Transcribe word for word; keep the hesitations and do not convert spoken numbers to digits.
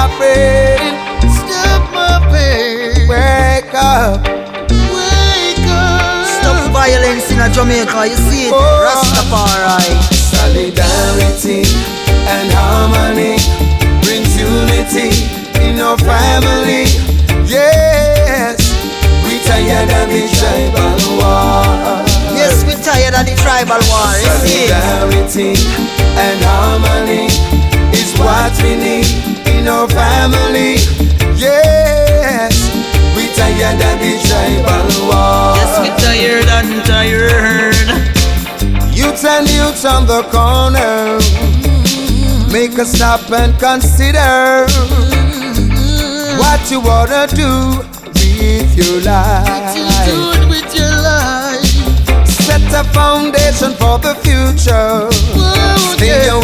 my pain. Stop my pain. Wake up. Wake up. Stop violence in a Jamaica, you see it? Oh. Rastafari. Solidarity and harmony brings unity in our family. Yes, we tired of the tribal war. Yes, we tired of the tribal war, you see it? Solidarity and harmony is what we need in our family. Yes, we tired of the tribal war. Yes, we tired and tired. Youths and youths on the corner, make a stop and consider what you wanna do with your life. Do it with your life. Set a foundation for the future. Whoa, Stay yeah.